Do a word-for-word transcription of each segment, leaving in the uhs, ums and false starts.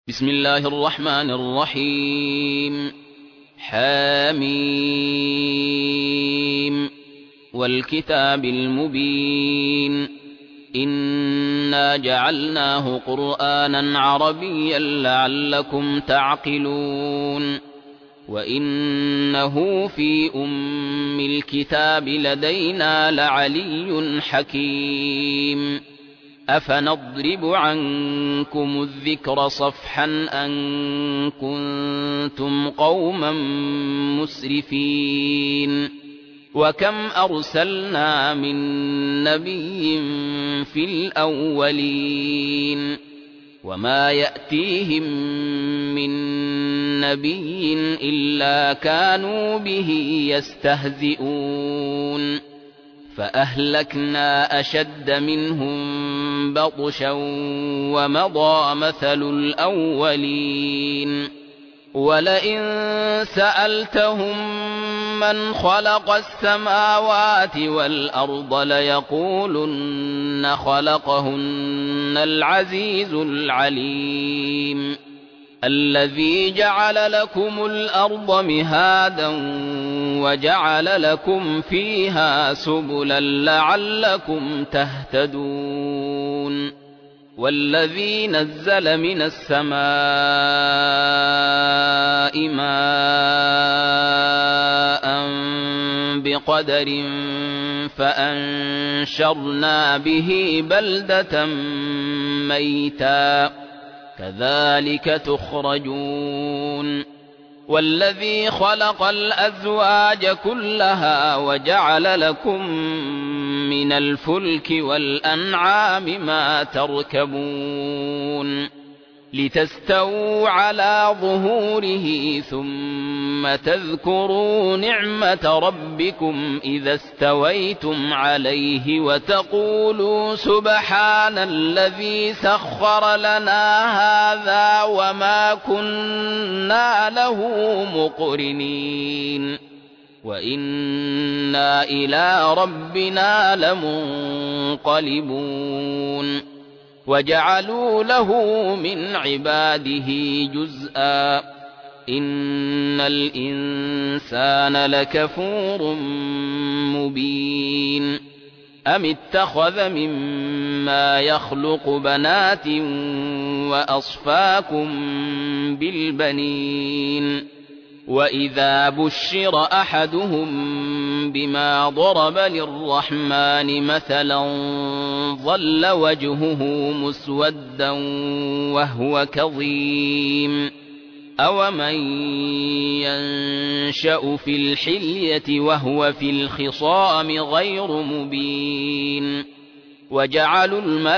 بسم الله الرحمن الرحيم. حميم والكتاب المبين. إنا جعلناه قرآنا عربيا لعلكم تعقلون. وإنه في أم الكتاب لدينا لعلي حكيم. أفنضرب عنكم الذكر صفحا أن كنتم قوما مسرفين. وكم أرسلنا من نبي في الأولين وما يأتيهم من نبي إلا كانوا به يستهزئون. فأهلكنا أشد منهم بطشا ومضى مثل الأولين. ولئن سألتهم من خلق السماوات والأرض ليقولن خلقهن العزيز العليم. الذي جعل لكم الأرض مهادا وجعل لكم فيها سبلا لعلكم تهتدون. والذي نزل من السماء ماء بقدر فأنشرنا به بلدة ميتا كذلك تخرجون. والذي خلق الأزواج كلها وجعل لكم من الفلك والأنعام ما تركبون لتستووا على ظهوره ثم تذكروا نعمة ربكم إذا استويتم عليه وتقولوا سبحان الذي سخر لنا هذا وما كنا له مقرنين وإنا إلى ربنا لمنقلبون. وجعلوا له من عباده جزءا إن الإنسان لكفور مبين. أم اتخذ مما يخلق بنات وأصفاكم بالبنين. وإذا بشر أحدهم بما ضرب للرحمن مثلا ظل وجهه مسودا وهو كظيم. أومن ينشأ في الحلية وهو في الخصام غير مبين. وجعلوا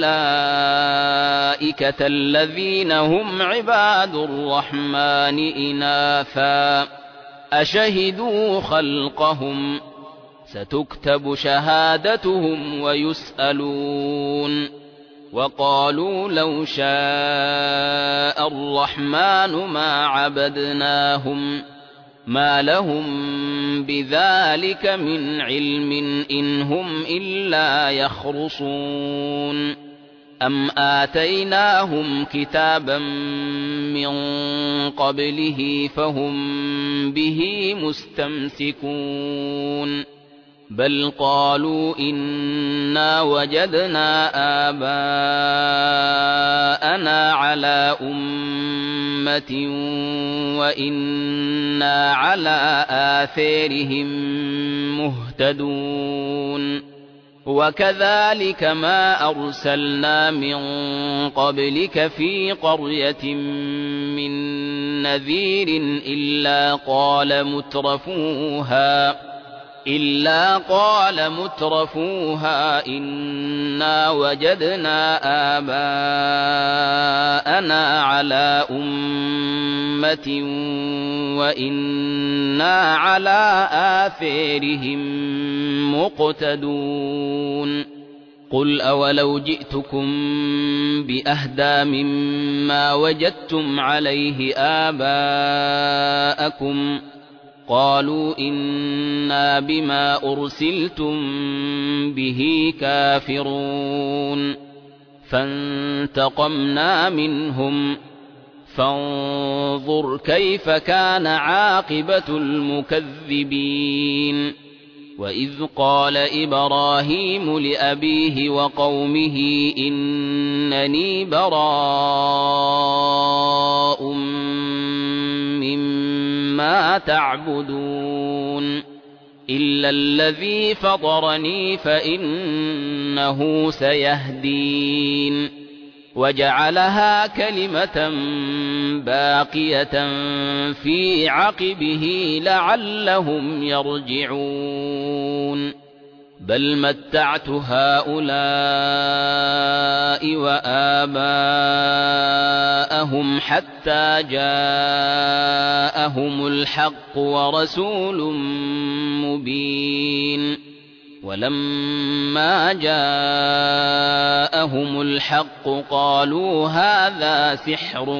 الملائكة الذين هم عباد الرحمن إناثا أشهدوا خلقهم ستكتب شهادتهم ويسألون. وقالوا لو شاء الرحمن ما عبدناهم ما لهم بذلك من علم إن هم إلا يخرصون. أم آتيناهم كتابا من قبله فهم به مستمسكون. بل قالوا إنا وجدنا آباءنا على أمة وإنا على آثارهم مهتدون. وكذلك ما أرسلنا من قبلك في قرية من نذير إلا قال مترفوها إلا قال مترفوها إنا وجدنا آباءنا على أمة وإنا على آثارهم مقتدون. قل أولو جئتكم بأهدى مما وجدتم عليه آباءكم قالوا إنا بما أرسلتم به كافرون. فانتقمنا منهم فانظر كيف كان عاقبة المكذبين. وإذ قال إبراهيم لأبيه وقومه إنني براء مما تعبدون إلا الذي فطرني فإنه سيهدين. وجعلها كلمة باقية في عقبه لعلهم يرجعون. بل متعت هؤلاء وآباءهم حتى جاءهم الحق ورسول مبين. ولما جاءهم الحق قالوا هذا سحر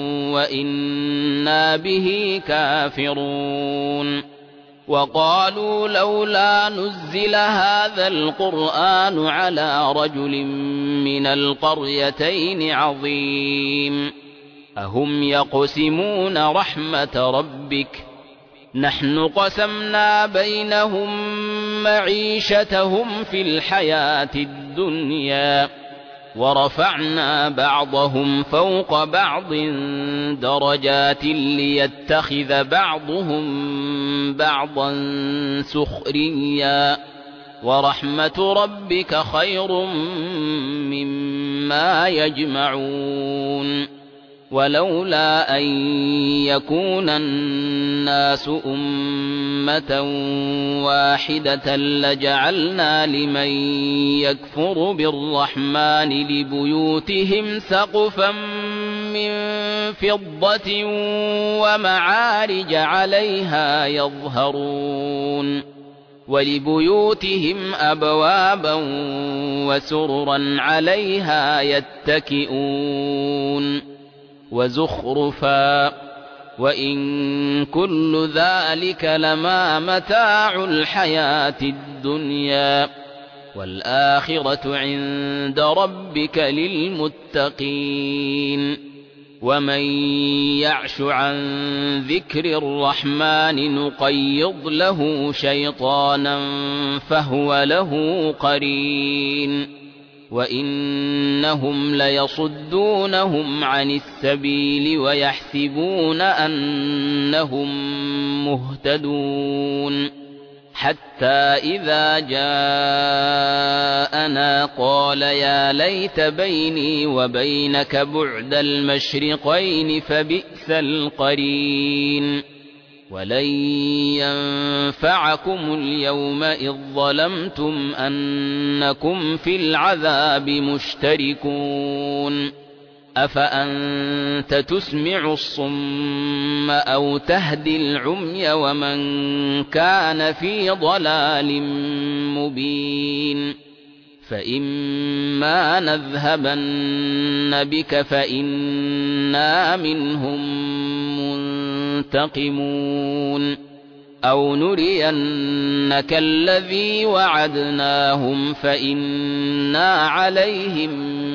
وإنا به كافرون. وقالوا لولا نزل هذا القرآن على رجل من القريتين عظيم أهم يقسمون رحمة ربك نحن قسمنا بينهم معيشتهم في الحياة الدنيا ورفعنا بعضهم فوق بعض درجات ليتخذ بعضهم بعضا سخريا ورحمة ربك خير مما يجمعون. ولولا أن يكون الناس أمة واحدة لجعلنا لمن يكفر بالرحمن لبيوتهم سقفا من فضة ومعارج عليها يظهرون ولبيوتهم أبوابا وسررا عليها يتكئون وزخرفا وإن كل ذلك لما متاع الحياة الدنيا والآخرة عند ربك للمتقين. ومن يعش عن ذكر الرحمن نقيض له شيطانا فهو له قرين وإنهم ليصدونهم عن السبيل ويحسبون أنهم مهتدون حتى إذا جاءنا قال يا ليت بيني وبينك بعد المشرقين فبئس القرين. ولن ينفعكم اليوم إذ ظلمتم أنكم في العذاب مشتركون. أفأنت تسمع الصم أو تهدي العمي ومن كان في ضلال مبين. فإما نذهبن بك فإنا منهم منتقمون أو نرينك الذي وعدناهم فإنا عليهم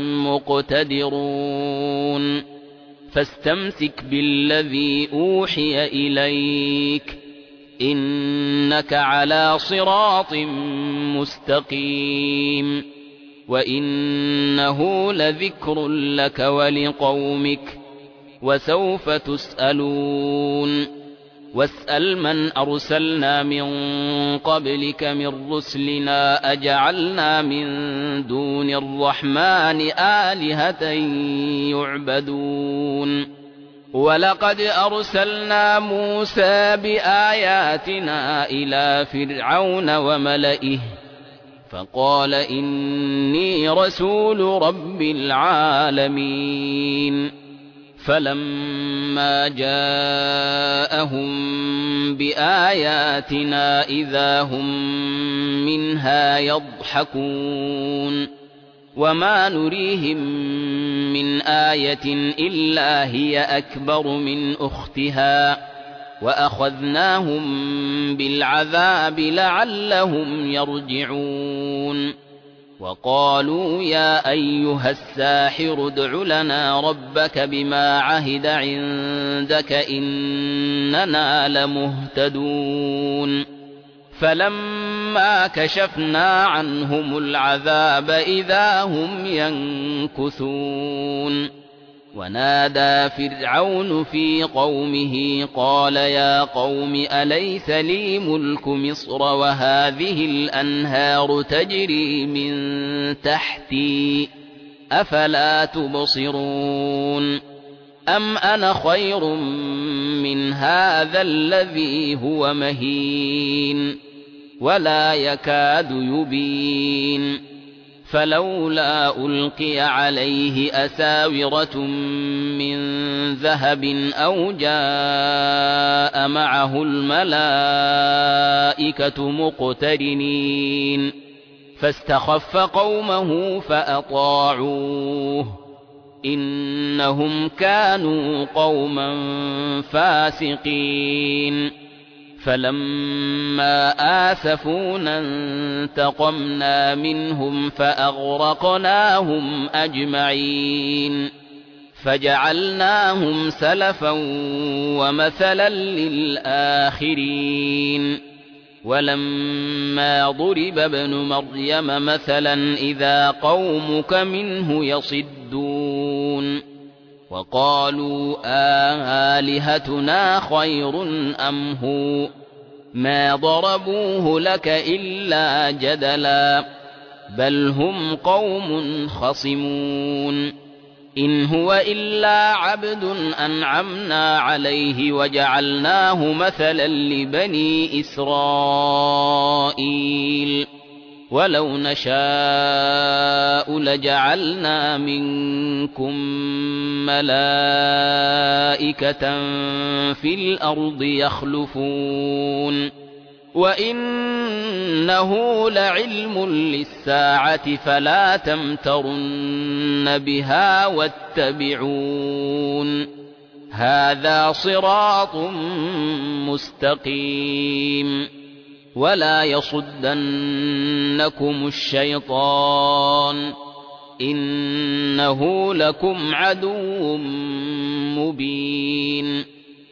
مقتدرون. فاستمسك بالذي أوحي إليك إنك على صراط مستقيم وإنه لذكر لك ولقومك وسوف تسألون. واسأل من أرسلنا من قبلك من رسلنا أجعلنا من دون الرحمن آلهة يعبدون. ولقد أرسلنا موسى بآياتنا إلى فرعون وملئه فقال إني رسول رب العالمين. فلما جاءهم بآياتنا إذا هم منها يضحكون. وما نريهم من آية إلا هي أكبر من أختها وأخذناهم بالعذاب لعلهم يرجعون. وقالوا يا أيها الساحر ادع لنا ربك بما عهد عندك إننا لمهتدون فلما كشفنا عنهم العذاب إذا هم ينكثون ونادى فرعون في قومه قال يا قوم أليس لي ملك مصر وهذه الأنهار تجري من تحتي أفلا تبصرون أم أنا خير من هذا الذي هو مهين ولا يكاد يبين فلولا ألقي عليه أساورة من ذهب أو جاء معه الملائكة مقترنين فاستخف قومه فأطاعوه إنهم كانوا قوما فاسقين فلما آسفونا انتقمنا منهم فأغرقناهم أجمعين فجعلناهم سلفا ومثلا للآخرين ولما ضرب ابن مريم مثلا إذا قومك منه يصدون وقالوا آلهتنا خير أم هو ما ضربوه لك إلا جدلا بل هم قوم خصمون إن هو إلا عبد أنعمنا عليه وجعلناه مثلا لبني إسرائيل ولو نشاء لجعلنا منكم ملائكة في الأرض يخلفون وإنه لعلم للساعة فلا تمترن بها واتبعون هذا صراط مستقيم ولا يصدنكم الشيطان إنه لكم عدو مبين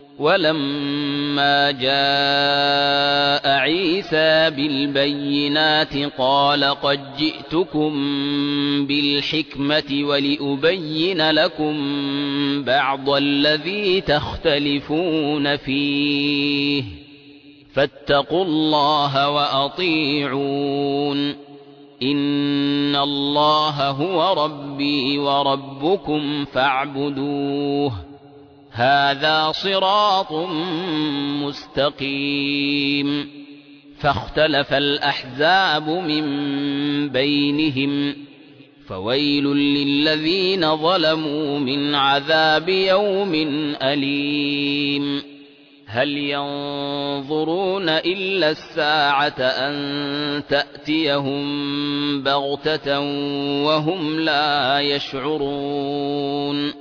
ولما جاء عيسى بالبينات قال قد جئتكم بالحكمة ولأبين لكم بعض الذي تختلفون فيه فاتقوا الله وأطيعون إن الله هو ربي وربكم فاعبدوه هذا صراط مستقيم فاختلف الأحزاب من بينهم فويل للذين ظلموا من عذاب يوم أليم هل ينظرون إلا الساعة أن تأتيهم بغتة وهم لا يشعرون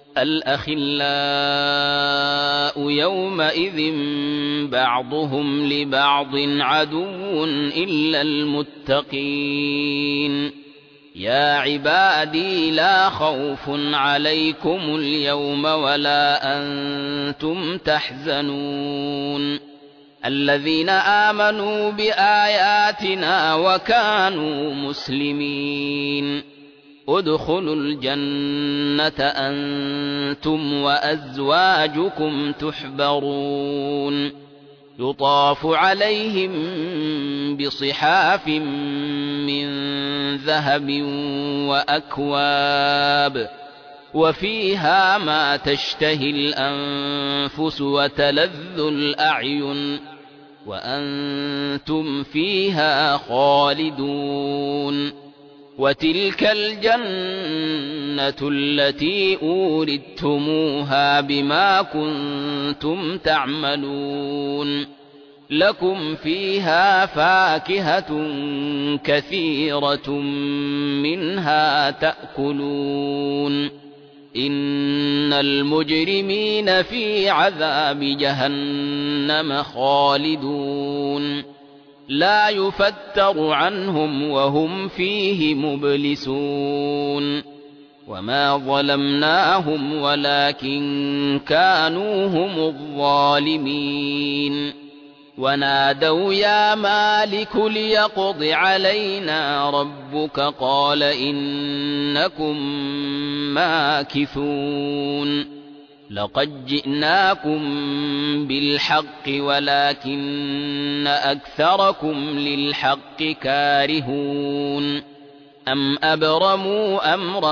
الأخلاء يومئذ بعضهم لبعض عدو إلا المتقين يا عبادي لا خوف عليكم اليوم ولا أنتم تحزنون الذين آمنوا بآياتنا وكانوا مسلمين ادخلوا الجنة أنتم وأزواجكم تحبرون يطاف عليهم بصحاف من ذهب وأكواب وفيها ما تشتهي الأنفس وتلذ الأعين وأنتم فيها خالدون وتلك الجنة التي أوردتموها بما كنتم تعملون لكم فيها فاكهة كثيرة منها تأكلون إن المجرمين في عذاب جهنم خالدون لا يفتر عنهم وهم فيه مبلسون وما ظلمناهم ولكن كانوا هم الظالمين ونادوا يا مالك ليقض علينا ربك قال إنكم ماكثون لقد جئناكم بالحق ولكن أكثركم للحق كارهون أم أبرموا أمرا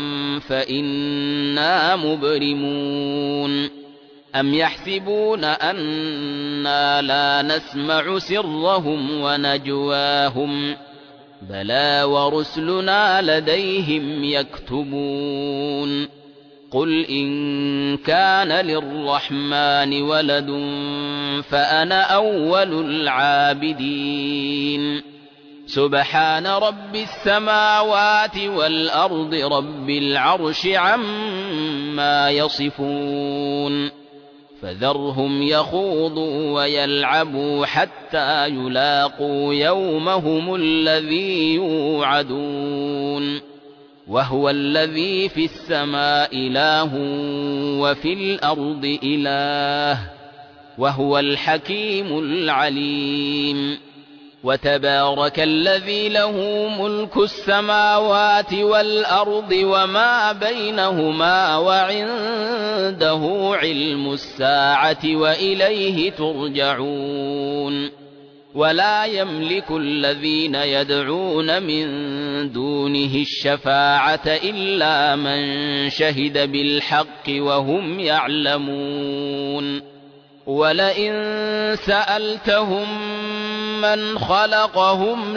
فإنا مبرمون أم يحسبون أنا لا نسمع سرهم ونجواهم بلى ورسلنا لديهم يكتبون قل إن كان للرحمن ولد فأنا أول العابدين سبحان رب السماوات والأرض رب العرش عما يصفون فذرهم يخوضوا ويلعبوا حتى يلاقوا يومهم الذي يوعدون وهو الذي في السماء إله وفي الأرض إله وهو الحكيم العليم وتبارك الذي له ملك السماوات والأرض وما بينهما وعنده علم الساعة وإليه ترجعون ولا يملك الذين يدعون من دونه الشفاعة إلا من شهد بالحق وهم يعلمون ولئن سألتهم من خلقهم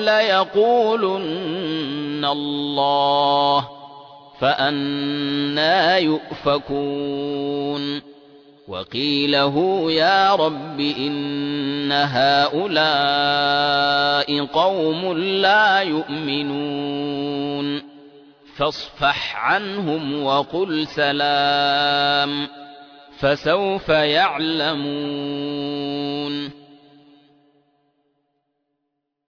ليقولن الله فأنى يؤفكون وقيله يا رب إن هؤلاء قوم لا يؤمنون فاصفح عنهم وقل سلام فسوف يعلمون